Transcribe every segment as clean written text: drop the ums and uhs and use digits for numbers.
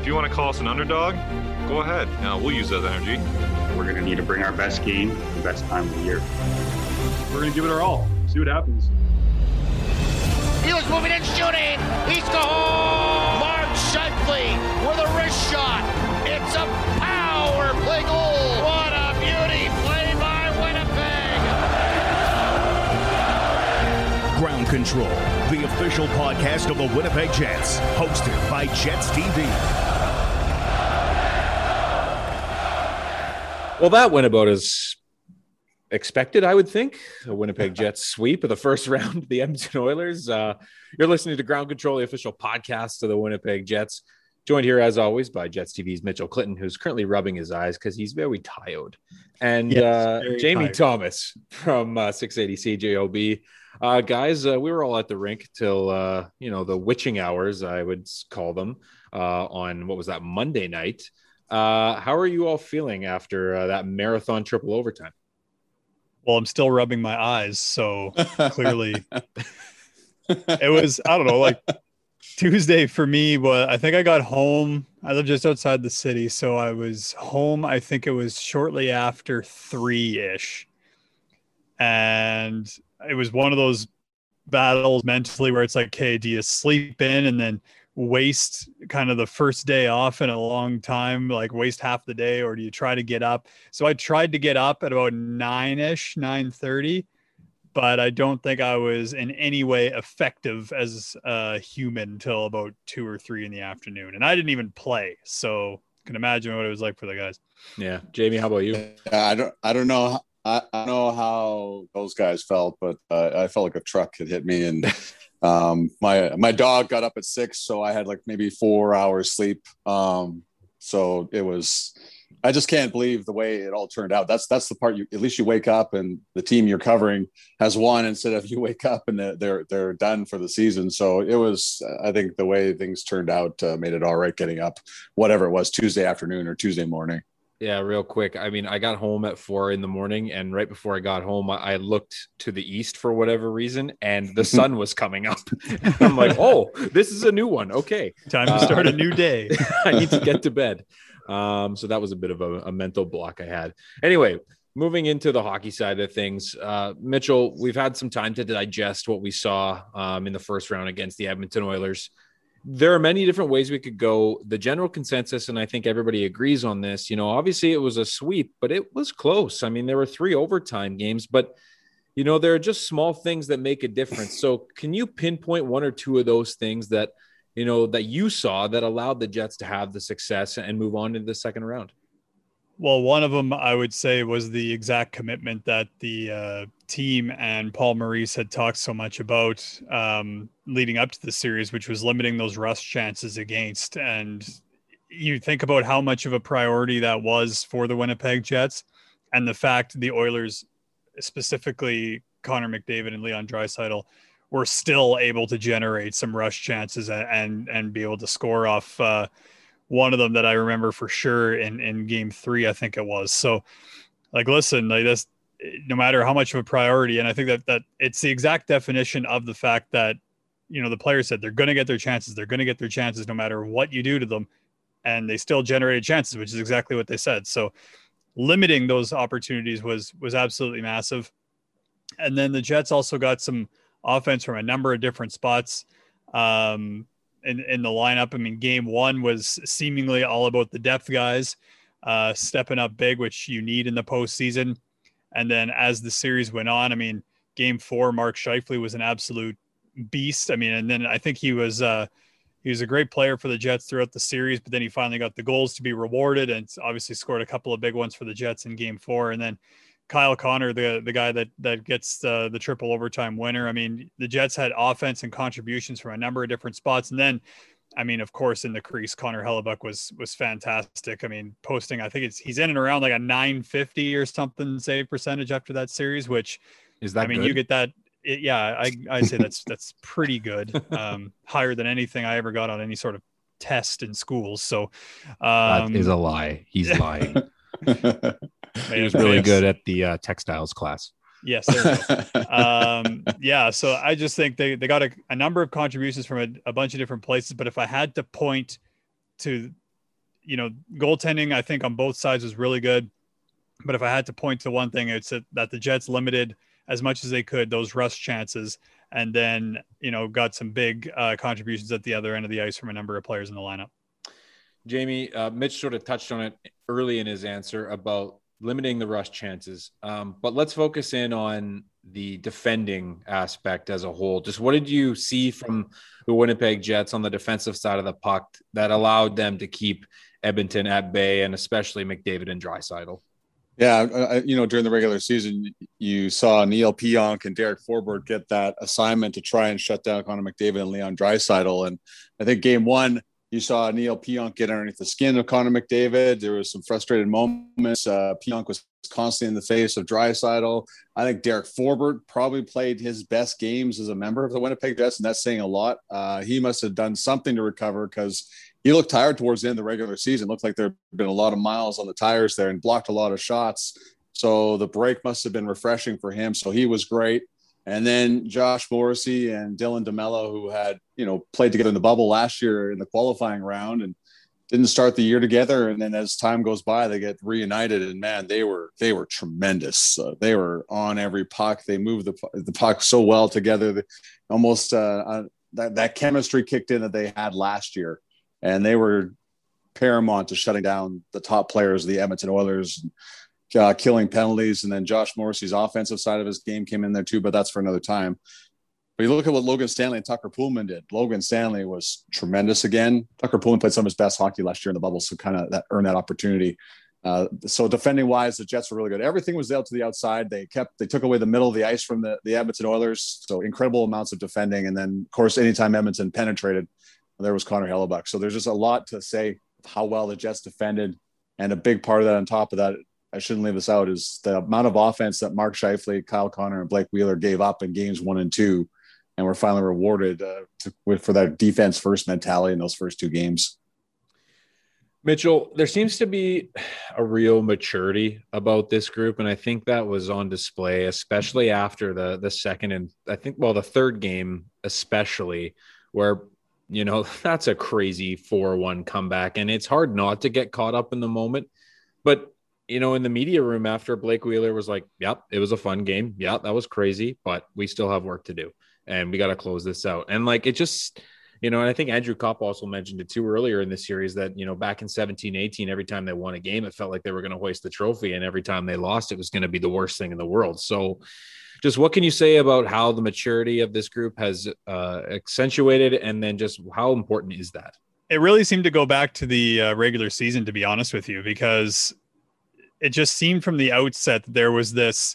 if you want to call us an underdog, go ahead. We'll use that energy. We're going to need to bring our best game, the best time of the year. We're going to give it our all. See what happens. He was moving and shooting. He's gone. Mark Scheifele with a wrist shot. It's a power play goal. What a beauty played by Winnipeg. Ground Control, the official podcast of the Winnipeg Jets, hosted by Jets TV. Well, that went about as expected, I would think. A Winnipeg Jets sweep of the first round of the Edmonton Oilers. You're listening to Ground Control, the official podcast of the Winnipeg Jets. Joined here, as always, by Jets TV's Mitchell Clinton, who's currently rubbing his eyes because he's very tired. And Jamie tired. Thomas from 680 CJOB. Guys, we were all at the rink till, the witching hours, I would call them, on, what was that, Monday night. How are you all feeling after that marathon triple overtime? Well, I'm still rubbing my eyes, so clearly it was, I don't know, like Tuesday for me. But I think I got home. I live just outside the city, so I was home. I think it was shortly after 3-ish. And it was one of those battles mentally where it's like, okay, do you sleep in and then waste kind of the first day off in a long time, like waste half the day, or do you try to get up? So I tried to get up at about 9:30, but I don't think I was in any way effective as a human till about 2 or 3 in the afternoon. And I didn't even play. So you can imagine what it was like for the guys. Yeah. Jamie, how about you? I don't know. I don't know how those guys felt, but I felt like a truck had hit me, and my dog got up at 6, so I had like maybe 4 hours sleep. So it was, I just can't believe the way it all turned out. That's the part at least you wake up and the team you're covering has won, instead of you wake up and they're done for the season. So it was, I think the way things turned out made it all right getting up, whatever it was, Tuesday afternoon or Tuesday morning. Yeah, real quick. I mean, I got home at 4 a.m, and right before I got home, I looked to the east for whatever reason, and the sun was coming up. I'm like, oh, this is a new one. Okay. Time to start a new day. I need to get to bed. So that was a bit of a mental block I had. Anyway, moving into the hockey side of things, Mitchell, we've had some time to digest what we saw in the first round against the Edmonton Oilers. There are many different ways we could go. The general consensus, and I think everybody agrees on this, obviously it was a sweep, but it was close. I mean, there were 3 overtime games, but, there are just small things that make a difference. So can you pinpoint 1 or 2 of those things that, that you saw that allowed the Jets to have the success and move on into the second round? Well, one of them I would say was the exact commitment that the team and Paul Maurice had talked so much about leading up to the series, which was limiting those rush chances against. And you think about how much of a priority that was for the Winnipeg Jets, and the fact the Oilers, specifically Connor McDavid and Leon Draisaitl, were still able to generate some rush chances and be able to score off one of them that I remember for sure in game 3, I think it was. So like, listen, like this, no matter how much of a priority. And I think that it's the exact definition of the fact that, the players said they're going to get their chances. They're going to get their chances no matter what you do to them. And they still generated chances, which is exactly what they said. So limiting those opportunities was absolutely massive. And then the Jets also got some offense from a number of different spots. In the lineup. I mean, game 1 was seemingly all about the depth guys stepping up big, which you need in the postseason. And then as the series went on, I mean, game 4, Mark Scheifele was an absolute beast. I mean, and then I think he was a great player for the Jets throughout the series, but then he finally got the goals to be rewarded and obviously scored a couple of big ones for the Jets in game 4. And then Kyle Connor, the guy that gets the triple overtime winner. I mean, the Jets had offense and contributions from a number of different spots. And then, I mean, of course, in the crease, Connor Hellebuck was fantastic. I mean, posting, I think he's in and around like a 950 or something save percentage after that series, which is that, I mean, good? You get that. I'd say that's pretty good. Higher than anything I ever got on any sort of test in school. So that is a lie. He's lying. He was really good at the textiles class. Yes. There we go. Yeah. So I just think they got a number of contributions from a bunch of different places. But if I had to point to goaltending, I think on both sides was really good. But if I had to point to one thing, it's that the Jets limited as much as they could those rush chances, and then, got some big contributions at the other end of the ice from a number of players in the lineup. Jamie, Mitch sort of touched on it early in his answer about limiting the rush chances. But let's focus in on the defending aspect as a whole. Just what did you see from the Winnipeg Jets on the defensive side of the puck that allowed them to keep Edmonton at bay, and especially McDavid and Draisaitl? Yeah, during the regular season, you saw Neil Pionk and Derek Forbort get that assignment to try and shut down Connor McDavid and Leon Draisaitl. And I think game one, you saw Neil Pionk get underneath the skin of Connor McDavid. There was some frustrated moments. Pionk was constantly in the face of Draisaitl. I think Derek Forbort probably played his best games as a member of the Winnipeg Jets, and that's saying a lot. He must have done something to recover, because he looked tired towards the end of the regular season. Looked like there had been a lot of miles on the tires there and blocked a lot of shots. So the break must have been refreshing for him. So he was great. And then Josh Morrissey and Dylan DeMello, who had, played together in the bubble last year in the qualifying round and didn't start the year together. And then as time goes by, they get reunited, and man, they were tremendous. They were on every puck. They moved the puck so well together. Almost that chemistry kicked in that they had last year, and they were paramount to shutting down the top players of the Edmonton Oilers, killing penalties. And then Josh Morrissey's offensive side of his game came in there too, but that's for another time. But you look at what Logan Stanley and Tucker Poolman did. Logan Stanley was tremendous again. Tucker Poolman played some of his best hockey last year in the bubble, so kind of that earned that opportunity. So defending wise, the Jets were really good. Everything was out to the outside. They took away the middle of the ice from the Edmonton Oilers. So incredible amounts of defending. And then of course, anytime Edmonton penetrated, there was Connor Hellebuck. So there's just a lot to say how well the Jets defended. And a big part of that, on top of that, I shouldn't leave this out, is the amount of offense that Mark Scheifele, Kyle Connor, and Blake Wheeler gave up in games 1 and 2. And were finally rewarded for that defense first mentality in those first 2 games. Mitchell, there seems to be a real maturity about this group, and I think that was on display, especially after the second and the third game, especially, where, that's a crazy 4-1 comeback, and it's hard not to get caught up in the moment. But, in the media room after, Blake Wheeler was like, yep, it was a fun game. Yeah, that was crazy, but we still have work to do, and we got to close this out. And it just, and I think Andrew Kopp also mentioned it too earlier in the series that, back in 17-18, every time they won a game, it felt like they were going to hoist the trophy. And every time they lost, it was going to be the worst thing in the world. So just what can you say about how the maturity of this group has accentuated, and then just how important is that? It really seemed to go back to the regular season, to be honest with you, because it just seemed from the outset that there was this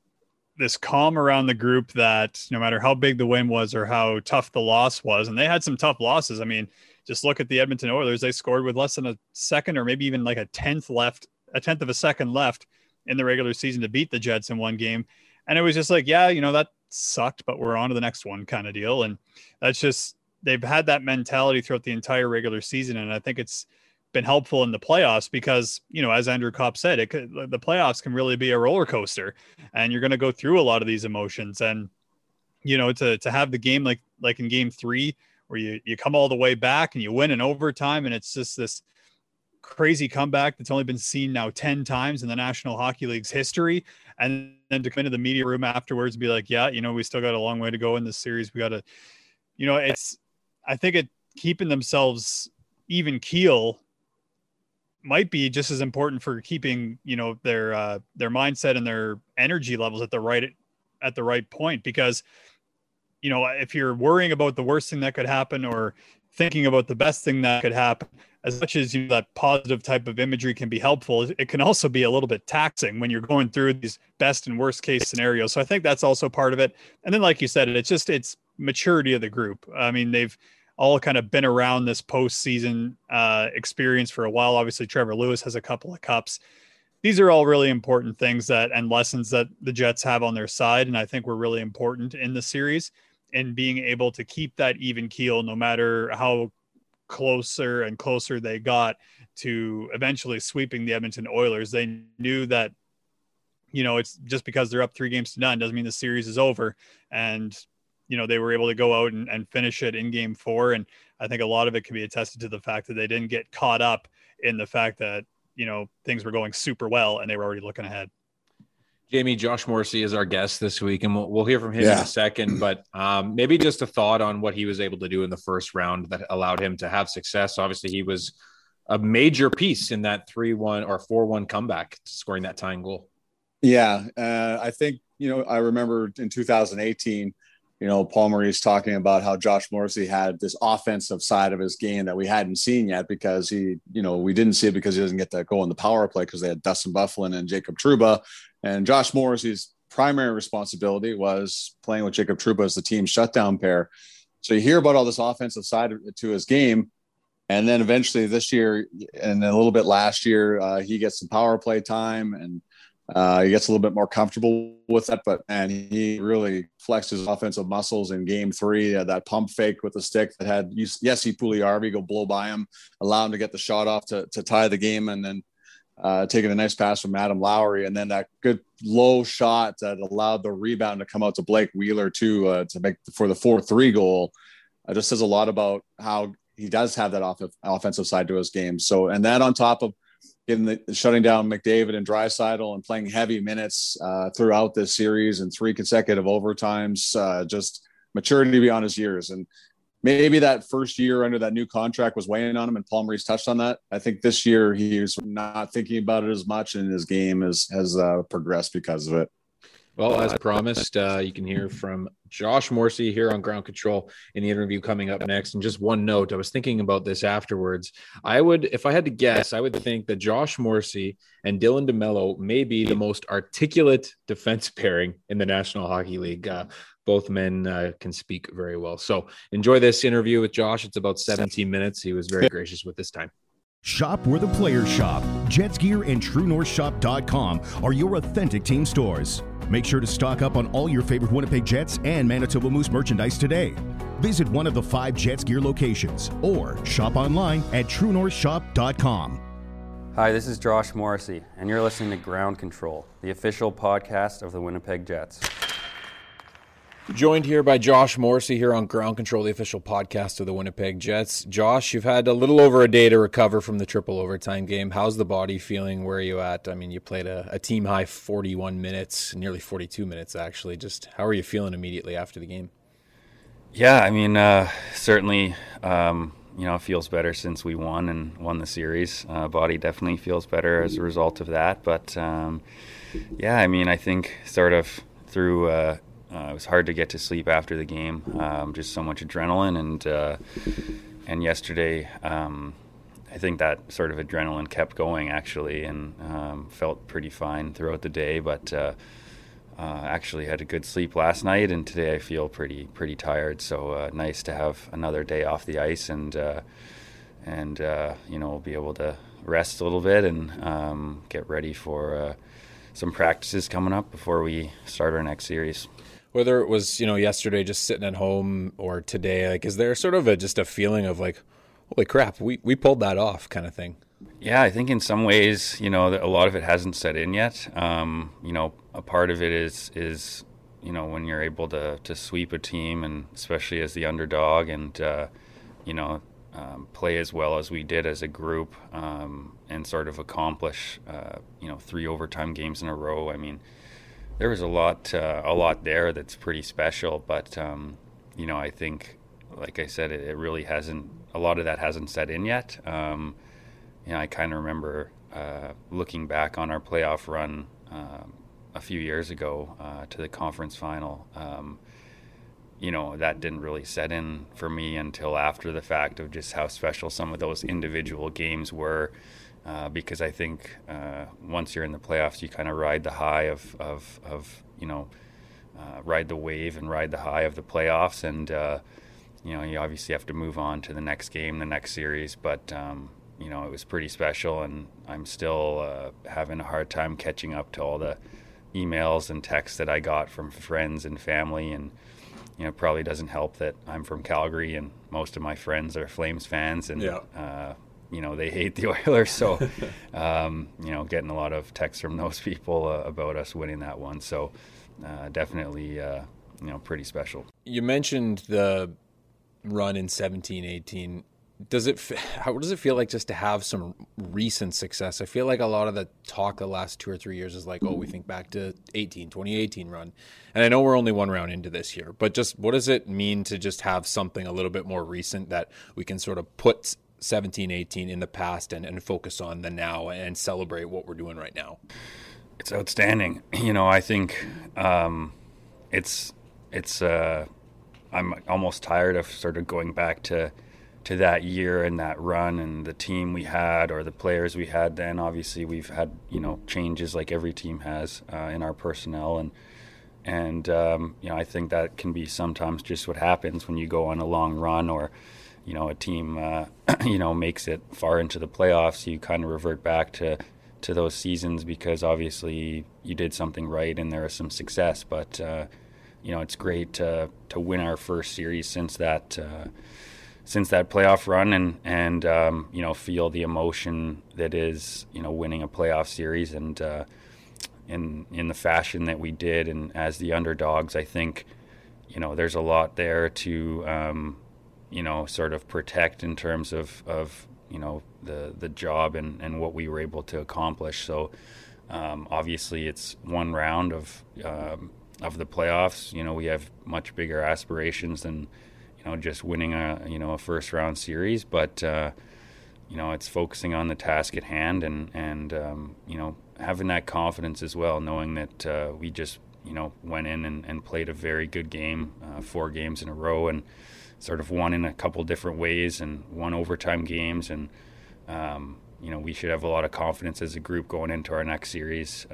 calm around the group that no matter how big the win was or how tough the loss was, and they had some tough losses. I mean, just look at the Edmonton Oilers. They scored with less than a second, or maybe even like a tenth of a second left in the regular season to beat the Jets in one game. And it was just like, yeah, that sucked, but we're on to the next one kind of deal. And that's just, they've had that mentality throughout the entire regular season. And I think it's been helpful in the playoffs because, as Andrew Kopp said, the playoffs can really be a roller coaster, and you're going to go through a lot of these emotions. And, to have the game like in game 3, where you come all the way back and you win in overtime, and it's just this crazy comeback that's only been seen now 10 times in the National Hockey League's history. And then to come into the media room afterwards and be like, yeah, we still got a long way to go in this series. We got to, I think keeping themselves even keel might be just as important for keeping, their mindset and their energy levels at the right point. Because, if you're worrying about the worst thing that could happen or thinking about the best thing that could happen, as much as that positive type of imagery can be helpful, it can also be a little bit taxing when you're going through these best and worst case scenarios. So I think that's also part of it. And then, like you said, it's maturity of the group. I mean, they've all kind of been around this postseason experience for a while. Obviously, Trevor Lewis has a couple of cups. These are all really important things and lessons that the Jets have on their side. And I think were really important in the series, and being able to keep that even keel, no matter how closer and closer they got to eventually sweeping the Edmonton Oilers. They knew that, it's just because they're up 3-0 doesn't mean the series is over. And, they were able to go out and finish it in game 4. And I think a lot of it can be attested to the fact that they didn't get caught up in the fact that, things were going super well and they were already looking ahead. Jamie, Josh Morrissey is our guest this week, and we'll hear from him in a second. But maybe just a thought on what he was able to do in the first round that allowed him to have success. Obviously, he was a major piece in that 3-1 or 4-1 comeback, scoring that tying goal. Yeah, I think, I remember in 2018, Paul Maurice talking about how Josh Morrissey had this offensive side of his game that we hadn't seen yet because we didn't see it because he doesn't get that goal in the power play because they had Dustin Byfuglien and Jacob Trouba. And Josh Morrissey's primary responsibility was playing with Jacob Trouba as the team shutdown pair. So you hear about all this offensive side to his game. And then eventually this year and a little bit last year, he gets some power play time and he gets a little bit more comfortable with that, and he really flexed his offensive muscles in game 3. That pump fake with the stick that had Jesse Puljujärvi go blow by him, allow him to get the shot off to tie the game, and then taking a nice pass from Adam Lowry, and then that good low shot that allowed the rebound to come out to Blake Wheeler to make for the 4-3 goal. Just says a lot about how he does have that offensive side to his game. So, and that on top of shutting down McDavid and Draisaitl and playing heavy minutes throughout this series and 3 consecutive overtimes, just maturity beyond his years. And maybe that first year under that new contract was weighing on him, and Paul Maurice touched on that. I think this year he's not thinking about it as much, and his game has progressed because of it. Well, as promised, you can hear from Josh Morrissey here on Ground Control in the interview coming up next. And just one note, I was thinking about this afterwards. If I had to guess, I would think that Josh Morrissey and Dylan DeMello may be the most articulate defense pairing in the National Hockey League. Both men can speak very well. So enjoy this interview with Josh. It's about 17 minutes. He was very gracious with this time. Shop where the players shop. Jets Gear and TrueNorthShop.com are your authentic team stores. Make sure to stock up on all your favorite Winnipeg Jets and Manitoba Moose merchandise today. Visit one of the 5 Jets Gear locations or shop online at TrueNorthShop.com. Hi, this is Josh Morrissey, and you're listening to Ground Control, the official podcast of the Winnipeg Jets. Joined here by Josh Morrissey here on Ground Control, the official podcast of the Winnipeg Jets. Josh, you've had a little over a day to recover from the triple overtime game. How's the body feeling? Where are you at? I mean, you played a team-high 41 minutes, nearly 42 minutes, actually. Just how are you feeling immediately after the game? Yeah, I mean, certainly, it feels better since we won the series. Body definitely feels better as a result of that. But, I think sort of through... it was hard to get to sleep after the game, just so much adrenaline, and yesterday, I think that sort of adrenaline kept going actually, and felt pretty fine throughout the day. But actually had a good sleep last night, and today I feel pretty tired. So nice to have another day off the ice, and we'll be able to rest a little bit and get ready for some practices coming up before we start our next series. Whether it was, yesterday just sitting at home or today, like, is there sort of just a feeling of like, holy crap, we pulled that off kind of thing? Yeah, I think in some ways, a lot of it hasn't set in yet. A part of it is when you're able to sweep a team, and especially as the underdog, and, play as well as we did as a group, and sort of accomplish, 3 overtime games in a row. I mean, there was a lot there that's pretty special, but I think, like I said, it really hasn't. A lot of that hasn't set in yet. I kind of remember looking back on our playoff run a few years ago to the conference final. That didn't really set in for me until after the fact of just how special some of those individual games were. Because I think once you're in the playoffs, you kind of ride the high of ride the wave and ride the high of the playoffs, and you obviously have to move on to the next game, the next series. But it was pretty special, and I'm still having a hard time catching up to all the emails and texts that I got from friends and family, and it probably doesn't help that I'm from Calgary and most of my friends are Flames fans, and they hate the Oilers, so getting a lot of texts from those people about us winning that one. So definitely pretty special. You mentioned the run in 17-18. how does it feel like just to have some recent success? I feel like a lot of the talk the last 2 or 3 years is like, oh, we think back to 2018 run. And I know we're only one round into this year, but just what does it mean to just have something a little bit more recent that we can sort of put 17, 18 in the past and focus on the now and celebrate what we're doing right now? It's outstanding. I think I'm almost tired of sort of going back to that year and that run and the team we had or the players we had then. Obviously, we've had, changes like every team has in our personnel. And I think that can be sometimes just what happens when you go on a long run or, a team, makes it far into the playoffs. You kind of revert back to those seasons because obviously you did something right and there was some success. But, it's great to win our first series since that playoff run and feel the emotion that is, winning a playoff series and in the fashion that we did. And as the underdogs, I think, there's a lot there to, sort of protect in terms of the job and what we were able to accomplish. So obviously it's one round of the playoffs. We have much bigger aspirations than, just winning a first round series, but it's focusing on the task at hand and having that confidence as well, knowing that we just went in and played a very good game, 4 games in a row, and sort of won in a couple different ways and won overtime games, and we should have a lot of confidence as a group going into our next series,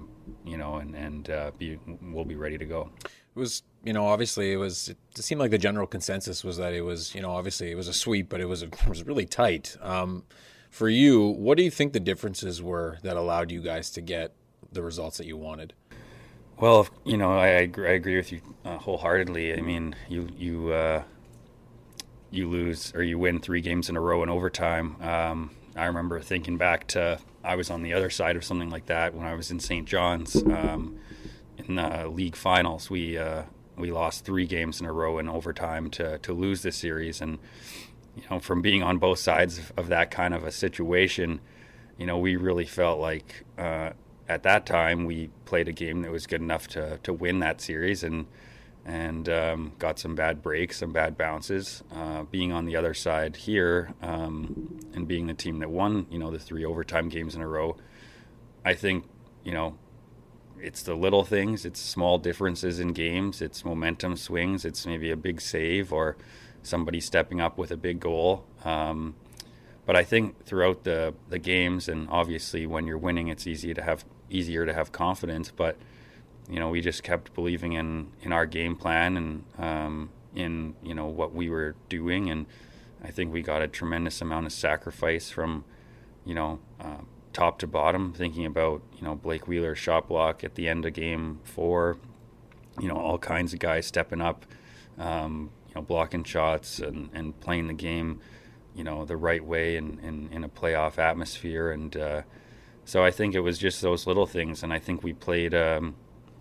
we'll be ready to go. It was, obviously it seemed like the general consensus was that it was, obviously it was a sweep, but it was really tight. For you, what do you think the differences were that allowed you guys to get the results that you wanted? Well, I agree with you wholeheartedly. I mean, you lose or you win 3 games in a row in overtime. I remember thinking back to, I was on the other side of something like that when I was in St. John's. In the league finals, we lost 3 games in a row in overtime to lose the series. And, from being on both sides of that kind of a situation, we really felt like at that time we played a game that was good enough to win that series and got some bad breaks, some bad bounces. Being on the other side here and being the team that won, the 3 overtime games in a row, I think, it's the little things, it's small differences in games, it's momentum swings, it's maybe a big save or somebody stepping up with a big goal. But I think throughout the games, and obviously when you're winning, it's easier to have confidence. But we just kept believing in our game plan and in what we were doing, and I think we got a tremendous amount of sacrifice from top to bottom, thinking about, Blake Wheeler's shot block at the end of game 4, all kinds of guys stepping up, blocking shots and playing the game, the right way in a playoff atmosphere. And so I think it was just those little things. And I think we played, a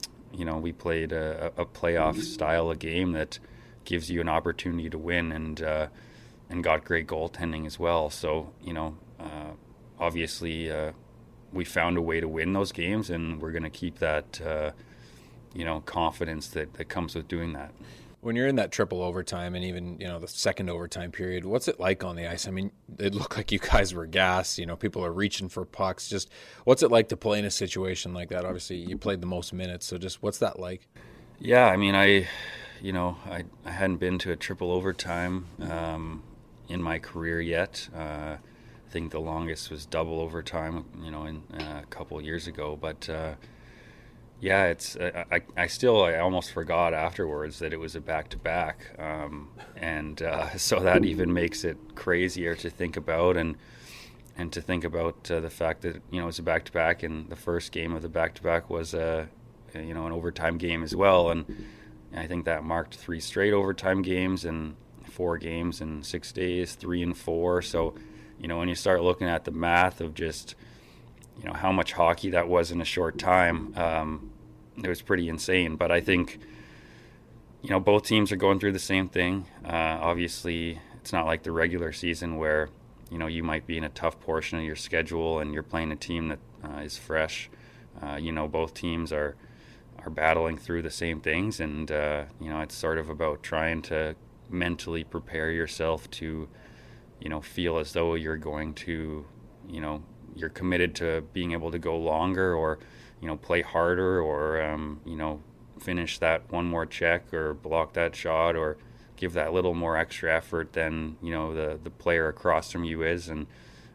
playoff style of game that gives you an opportunity to win and got great goaltending as well. So, obviously, we found a way to win those games, and we're going to keep that, confidence that comes with doing that. When you're in that triple overtime and even, the second overtime period, what's it like on the ice? I mean, it looked like you guys were gassed. People are reaching for pucks. Just what's it like to play in a situation like that? Obviously, you played the most minutes, so just what's that like? Yeah, I mean, I hadn't been to a triple overtime in my career yet. I think the longest was double overtime, in a couple years ago. But yeah, it's I almost forgot afterwards that it was a back-to-back, and so that even makes it crazier to think about and to think about the fact that it's a back-to-back, and the first game of the back-to-back was an overtime game as well, and I think that marked 3 straight overtime games and 4 games in 6 days, 3 and 4. So, when you start looking at the math of just, how much hockey that was in a short time, it was pretty insane. But I think, both teams are going through the same thing. Obviously, it's not like the regular season where, you know, you might be in a tough portion of your schedule and you're playing a team that is fresh. You know, both teams are battling through the same things, and you know, it's sort of about trying to mentally prepare yourself to, you know, feel as though you're going to, you know, you're committed to being able to go longer, or, you know, play harder, or you know, finish that one more check or block that shot or give that little more extra effort than, you know, the player across from you is. And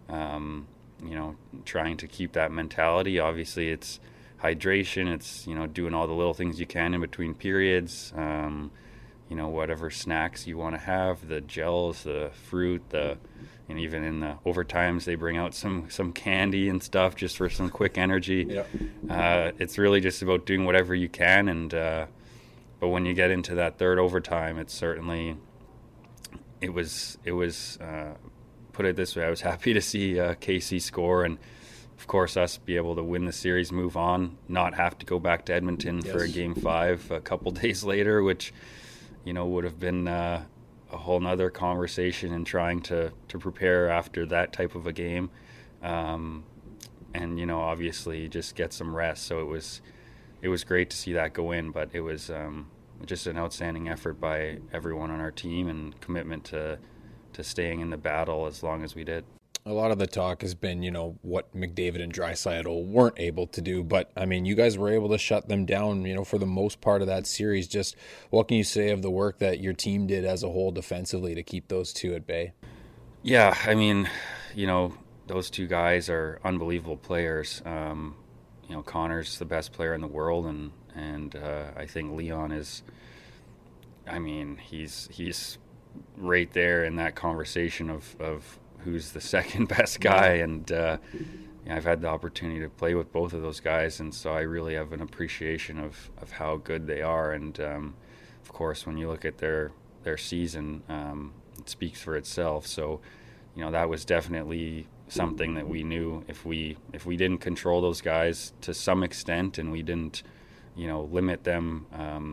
you know, trying to keep that mentality. Obviously it's hydration, it's, you know, doing all the little things you can in between periods, you know, whatever snacks you want to have, the gels, the fruit, and even in the overtimes they bring out some candy and stuff just for some quick energy. Yep. It's really just about doing whatever you can, and but when you get into that third overtime, it's certainly it was put it this way, I was happy to see KC score, and of course us be able to win the series, move on, not have to go back to Edmonton for a Game 5 a couple days later, which, you know, would have been a whole nother conversation in trying to prepare after that type of a game. And, you know, obviously just get some rest. So it was great to see that go in, but it was just an outstanding effort by everyone on our team and commitment to staying in the battle as long as we did. A lot of the talk has been, you know, what McDavid and Draisaitl weren't able to do, but I mean, you guys were able to shut them down, you know, for the most part of that series. Just what can you say of the work that your team did as a whole defensively to keep those two at bay? Yeah, I mean, you know, those two guys are unbelievable players. You know, Connor's the best player in the world, and I think Leon is, I mean, he's right there in that conversation of who's the second best guy, and yeah, I've had the opportunity to play with both of those guys, and so I really have an appreciation of how good they are. And of course, when you look at their season, it speaks for itself. So, you know, that was definitely something that we knew if we didn't control those guys to some extent, and we didn't, you know, limit them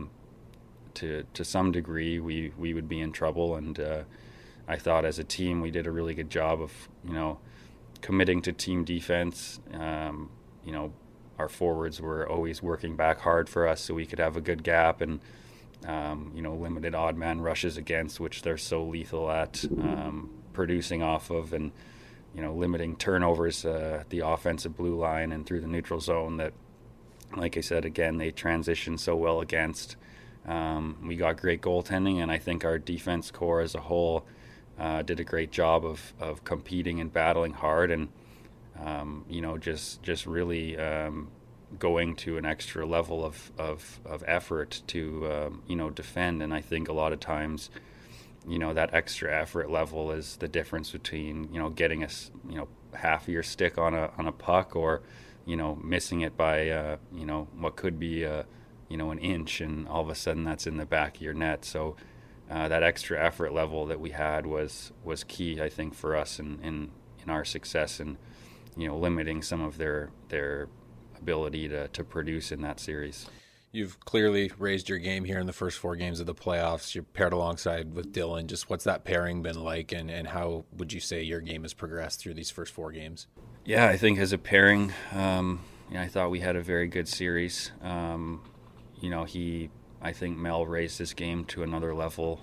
to some degree, we would be in trouble. And I thought as a team we did a really good job of, you know, committing to team defense. You know, our forwards were always working back hard for us so we could have a good gap, and you know, limited odd man rushes against, which they're so lethal at producing off of, and, you know, limiting turnovers at the offensive blue line and through the neutral zone that, like I said, again, they transition so well against. We got great goaltending, and I think our defense core as a whole did a great job of competing and battling hard, and you know, just really going to an extra level of effort to you know, defend. And I think a lot of times, you know, that extra effort level is the difference between, you know, getting you know, half of your stick on a puck, or, you know, missing it by you know, what could be you know, an inch, and all of a sudden that's in the back of your net. So that extra effort level that we had was key, I think, for us in our success, and, you know, limiting some of their ability to produce in that series. You've clearly raised your game here in the first 4 games of the playoffs. You're paired alongside with Dylan. Just what's that pairing been like, and how would you say your game has progressed through these first 4 games? Yeah, I think as a pairing, I thought we had a very good series. You know, I think Mel raised his game to another level.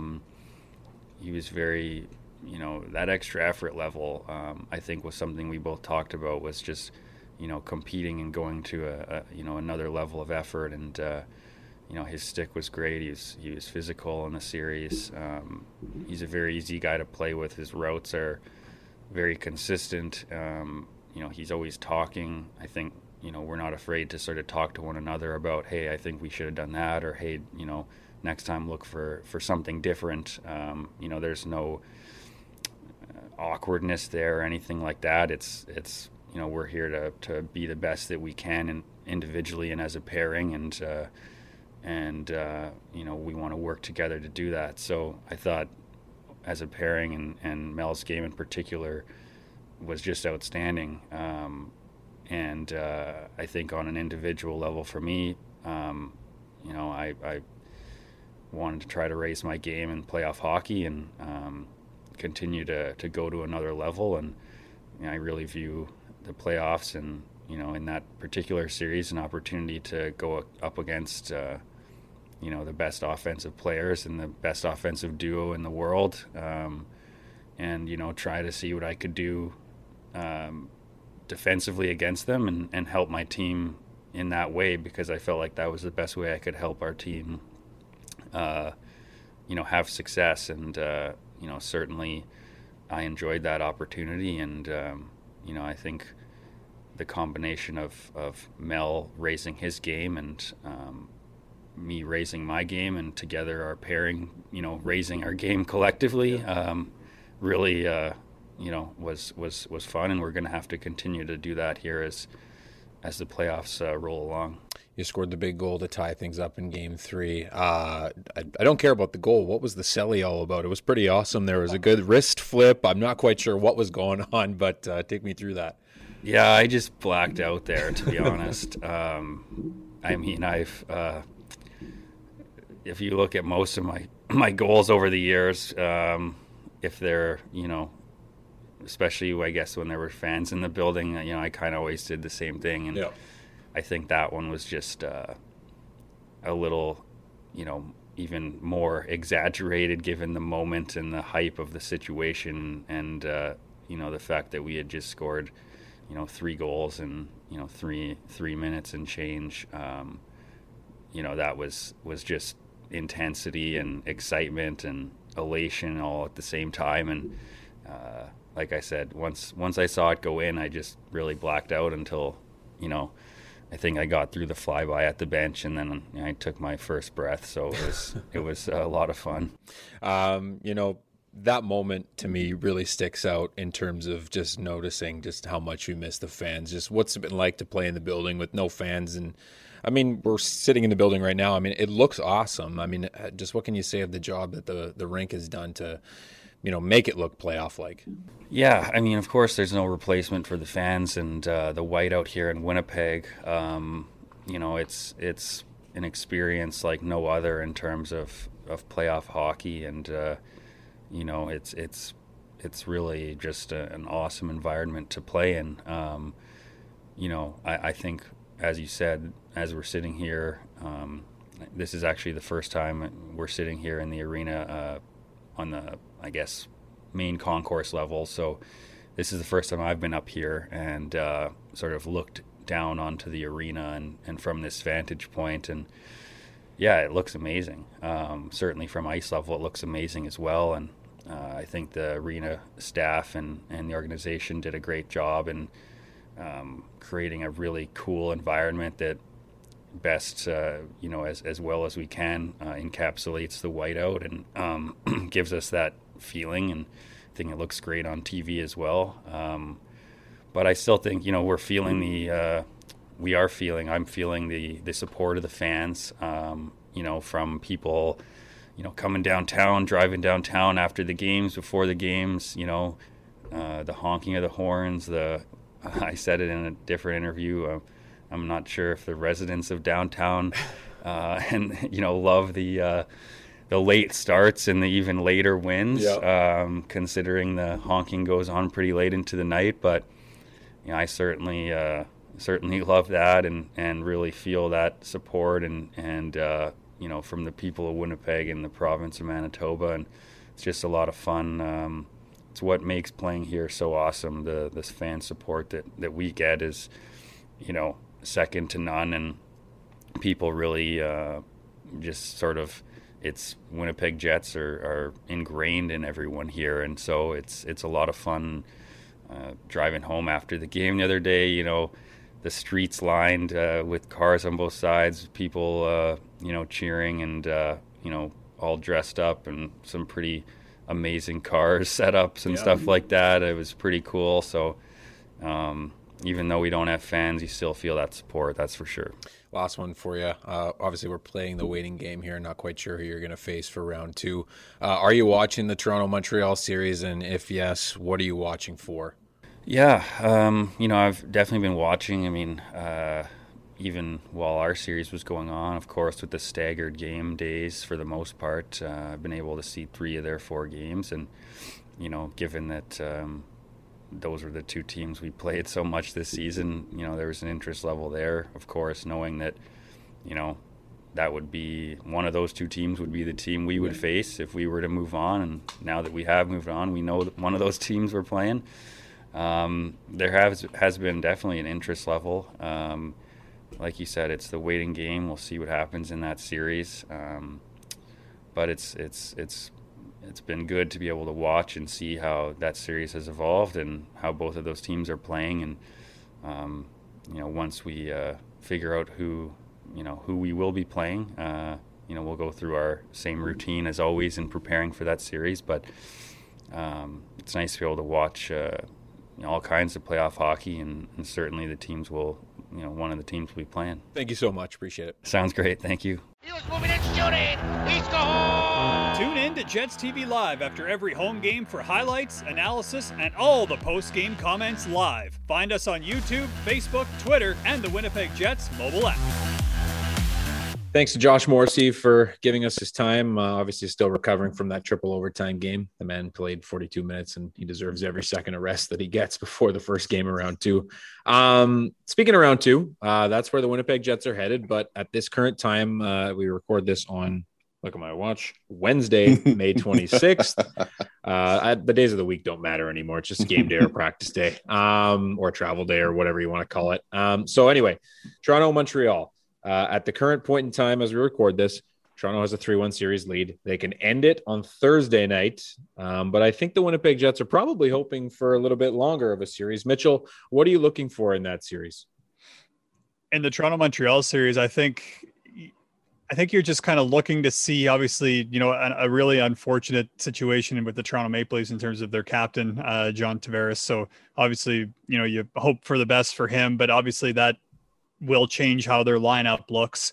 He was very, you know, that extra effort level, I think was something we both talked about, was just, you know, competing and going to a you know, another level of effort. And, you know, his stick was great. He was physical in the series. He's a very easy guy to play with. His routes are very consistent. You know, he's always talking. I think, you know, we're not afraid to sort of talk to one another about, hey, I think we should have done that, or hey, you know, next time look for something different. You know, there's no awkwardness there or anything like that. It's you know, we're here to be the best that we can, and individually and as a pairing, and you know, we want to work together to do that. So I thought as a pairing, and Mel's game in particular was just outstanding. And I think on an individual level for me, you know, I wanted to try to raise my game in playoff hockey, and continue to go to another level. And I really view the playoffs and, in that particular series, an opportunity to go up against, the best offensive players and the best offensive duo in the world. And, try to see what I could do defensively against them and help my team in that way, because I felt like that was the best way I could help our team, have success. And, certainly I enjoyed that opportunity. And, I think the combination of Mel raising his game and me raising my game, and together our pairing, raising our game collectively, really, was fun. And we're going to have to continue to do that here as the playoffs roll along. You scored the big goal to tie things up in Game 3. I don't care about the goal. What was the celly all about? It was pretty awesome. There was a good wrist flip. I'm not quite sure what was going on, but take me through that. Yeah, I just blacked out there, to be honest. If you look at most of my goals over the years, if they're, especially I guess when there were fans in the building, I kind of always did the same thing. And I think that one was just a little, even more exaggerated given the moment and the hype of the situation, and the fact that we had just scored 3 goals in 3 minutes and change. That was just intensity and excitement and elation all at the same time. And like I said, once I saw it go in, I just really blacked out until I think I got through the flyby at the bench, and then I took my first breath. So it was a lot of fun. That moment to me really sticks out in terms of just noticing just how much we miss the fans. Just what's it been like to play in the building with no fans? And I mean, we're sitting in the building right now. I mean, it looks awesome. I mean, just what can you say of the job that the rink has done to, make it look playoff-like? Yeah, I mean, of course, there's no replacement for the fans and the whiteout here in Winnipeg. It's an experience like no other in terms of playoff hockey, and it's really just an awesome environment to play in. I think, as you said, as we're sitting here, this is actually the first time we're sitting here in the arena on the, I guess, main concourse level. So this is the first time I've been up here and sort of looked down onto the arena and from this vantage point. And yeah, it looks amazing. Certainly from ice level, it looks amazing as well. And I think the arena staff and the organization did a great job in creating a really cool environment that best, as well as we can, encapsulates the whiteout and gives us that feeling. And I think it looks great on TV as well. But I still think, I'm feeling the support of the fans, from people, coming downtown, driving downtown after the games, before the games, the honking of the horns, I said it in a different interview. I'm not sure if the residents of downtown love the late starts and the even later wins, considering the honking goes on pretty late into the night. But I certainly love that and really feel that support and from the people of Winnipeg and the province of Manitoba. And it's just a lot of fun. It's what makes playing here so awesome. This fan support that we get is, second to none, and people really just sort of, it's Winnipeg Jets are ingrained in everyone here, and so it's a lot of fun. Driving home after the game the other day, the streets lined with cars on both sides, people cheering and all dressed up, and some pretty amazing cars setups and stuff like that. It was pretty cool. So even though we don't have fans, you still feel that support, that's for sure. Last one for you. Obviously, we're playing the waiting game here. Not quite sure who you're going to face for round 2. Are you watching the Toronto-Montreal series? And if yes, what are you watching for? Yeah, I've definitely been watching. I mean, even while our series was going on, of course, with the staggered game days for the most part, I've been able to see 3 of their 4 games. And, given that those were the 2 teams we played so much this season, there was an interest level there, of course, knowing that, that would be one of those 2 teams would be the team we would face if we were to move on. And now that we have moved on, we know that one of those teams we're playing. There has been definitely an interest level. Like you said, it's the waiting game. We'll see what happens in that series. But it's been good to be able to watch and see how that series has evolved and how both of those teams are playing. And once we figure out who we will be playing, we'll go through our same routine as always in preparing for that series. But it's nice to be able to watch all kinds of playoff hockey, and certainly the teams will, one of the teams will be playing. Thank you so much. Appreciate it. Sounds great. Thank you. He was moving and shooting. He's gone. Tune in to Jets TV Live after every home game for highlights, analysis, and all the post-game comments live. Find us on YouTube, Facebook, Twitter, and the Winnipeg Jets mobile app. Thanks to Josh Morrissey for giving us his time. Obviously, still recovering from that triple overtime game. The man played 42 minutes, and he deserves every second of rest that he gets before the first game of round 2. Speaking of round 2, that's where the Winnipeg Jets are headed. But at this current time, we record this on, look at my watch, Wednesday, May 26th. The days of the week don't matter anymore. It's just game day or practice day, or travel day, or whatever you want to call it. So anyway, Toronto, Montreal. At the current point in time, as we record this, Toronto has a 3-1 series lead. They can end it on Thursday night, but I think the Winnipeg Jets are probably hoping for a little bit longer of a series. Mitchell, what are you looking for in that series? In the Toronto-Montreal series, I think you're just kind of looking to see, obviously, a really unfortunate situation with the Toronto Maple Leafs in terms of their captain, John Tavares. So obviously, you hope for the best for him, but obviously that will change how their lineup looks.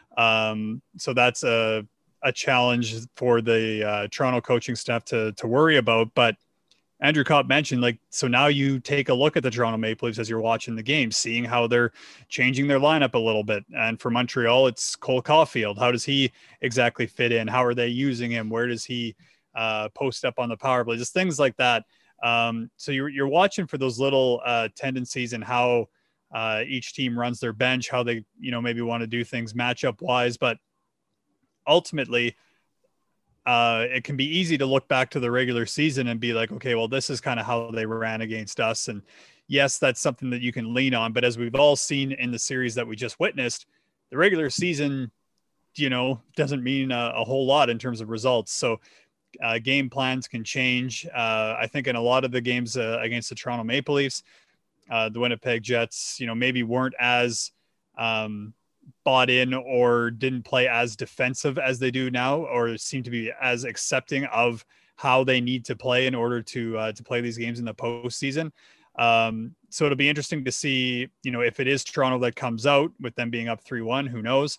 So that's a challenge for the Toronto coaching staff to worry about. But Andrew Kopp mentioned, so now you take a look at the Toronto Maple Leafs as you're watching the game, seeing how they're changing their lineup a little bit. And for Montreal, it's Cole Caulfield. How does he exactly fit in? How are they using him? Where does he post up on the power play? Just things like that. So you're watching for those little tendencies and how each team runs their bench, how they, maybe want to do things matchup wise, but ultimately it can be easy to look back to the regular season and be like, okay, well, this is kind of how they ran against us. And yes, that's something that you can lean on. But as we've all seen in the series that we just witnessed, the regular season, doesn't mean a whole lot in terms of results. So game plans can change. I think in a lot of the games against the Toronto Maple Leafs, the Winnipeg Jets, maybe weren't as bought in or didn't play as defensive as they do now, or seem to be as accepting of how they need to play in order to play these games in the postseason. So it'll be interesting to see, if it is Toronto that comes out with them being up 3-1, who knows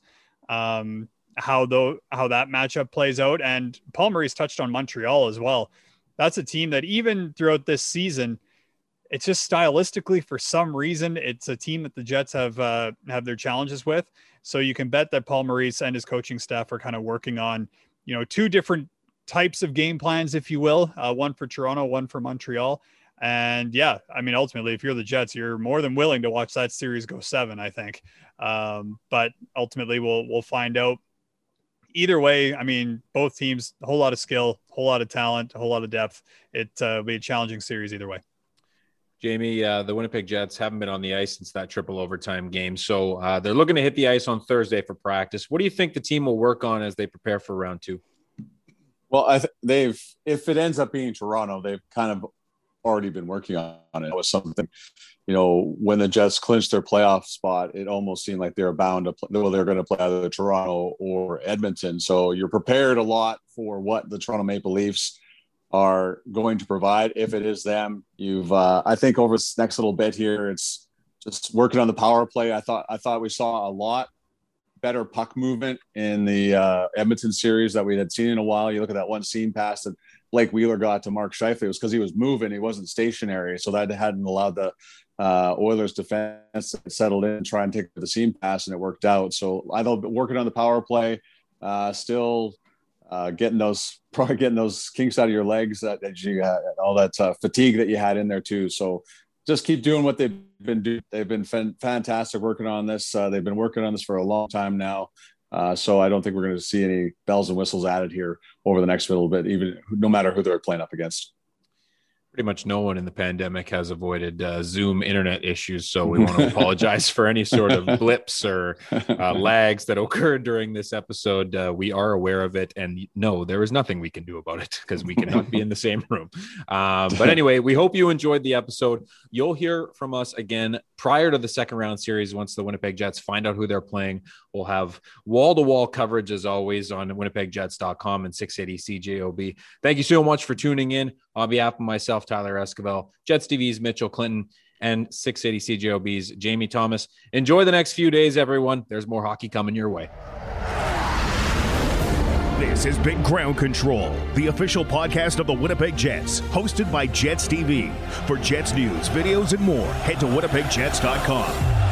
how that matchup plays out. And Paul Maurice touched on Montreal as well. That's a team that even throughout this season, it's just stylistically, for some reason, it's a team that the Jets have their challenges with. So you can bet that Paul Maurice and his coaching staff are kind of working on, 2 different types of game plans, if you will, one for Toronto, one for Montreal. And yeah, ultimately, if you're the Jets, you're more than willing to watch that series go 7, I think. But ultimately, we'll find out. Either way, both teams, a whole lot of skill, a whole lot of talent, a whole lot of depth. It'll be a challenging series either way. Jamie, the Winnipeg Jets haven't been on the ice since that triple overtime game. So they're looking to hit the ice on Thursday for practice. What do you think the team will work on as they prepare for round 2? Well, if it ends up being Toronto, they've kind of already been working on it. It was something, when the Jets clinched their playoff spot, it almost seemed like they were bound to play. Well, they're going to play either Toronto or Edmonton. So you're prepared a lot for what the Toronto Maple Leafs are going to provide. If it is them, you've I think over this next little bit here, it's just working on the power play. I thought we saw a lot better puck movement in the Edmonton series that we had seen in a while. You look at that one seam pass Blake Wheeler got to Mark Scheifele, it was because he was moving. He wasn't stationary. So that hadn't allowed the Oilers defense to settle in and try and take the seam pass, and it worked out. So I thought working on the power play, still getting those kinks out of your legs, that you had, all that fatigue that you had in there too. So just keep doing what they've been doing. They've been fantastic working on this. They've been working on this for a long time now. So I don't think we're going to see any bells and whistles added here over the next little bit, even no matter who they're playing up against. Pretty much no one in the pandemic has avoided Zoom internet issues. So we want to apologize for any sort of blips or lags that occurred during this episode. We are aware of it. And no, there is nothing we can do about it because we cannot be in the same room. But anyway, we hope you enjoyed the episode. You'll hear from us again prior to the second round series. Once the Winnipeg Jets find out who they're playing, we'll have wall-to-wall coverage as always on winnipegjets.com and 680 CJOB. Thank you so much for tuning in. On behalf of myself, Tyler Esquivel, Jets TV's Mitchell Clinton, and 680 CJOB's Jamie Thomas. Enjoy the next few days, everyone. There's more hockey coming your way. This is Big Ground Control, the official podcast of the Winnipeg Jets, hosted by Jets TV. For Jets news, videos, and more, head to winnipegjets.com.